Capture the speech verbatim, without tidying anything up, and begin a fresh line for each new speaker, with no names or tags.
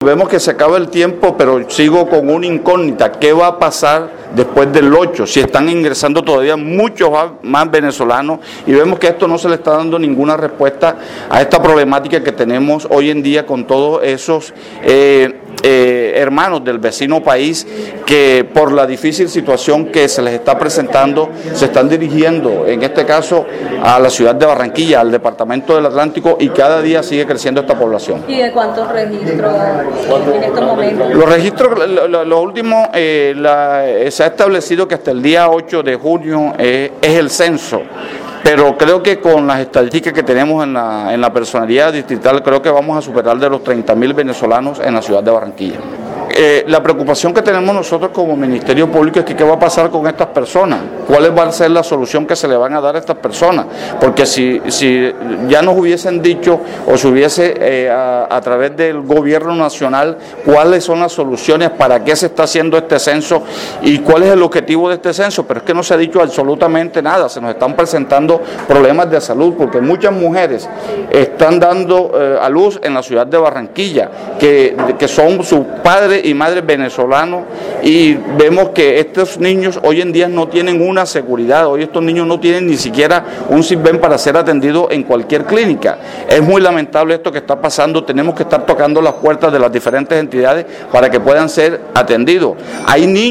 Vemos que se acaba el tiempo, pero sigo con una incógnita. ¿Qué va a pasar después del ocho? Si están ingresando todavía muchos más venezolanos y vemos que esto no se le está dando ninguna respuesta a esta problemática que tenemos hoy en día con todos esos eh, eh, hermanos del vecino país que por la difícil situación que se les está presentando se están dirigiendo, en este caso, a la ciudad de Barranquilla, al departamento del Atlántico, y cada día sigue creciendo esta población.
¿Y de cuántos registros en estos momentos?
Los registros, lo, lo, lo último, eh, la, se ha establecido que hasta el día ocho de junio eh, es el censo, pero creo que con las estadísticas que tenemos en la, en la personalidad distrital, creo que vamos a superar de los treinta mil venezolanos en la ciudad de Barranquilla. Eh, la preocupación que tenemos nosotros como Ministerio Público es que qué va a pasar con estas personas, cuál va a ser la solución que se le van a dar a estas personas, porque si, si ya nos hubiesen dicho o se hubiese eh, a, a través del gobierno nacional cuáles son las soluciones, para qué se está haciendo este censo y cuál es el objetivo de este censo, pero es que no se ha dicho absolutamente nada. Se nos están presentando problemas de salud porque muchas mujeres están dando eh, a luz en la ciudad de Barranquilla, que, que son sus padres y madres venezolanos, y vemos que estos niños hoy en día no tienen una seguridad. Hoy estos niños no tienen ni siquiera un SISBEN para ser atendidos en cualquier clínica. Es muy lamentable esto que está pasando. Tenemos que estar tocando las puertas de las diferentes entidades para que puedan ser atendidos. Hay niños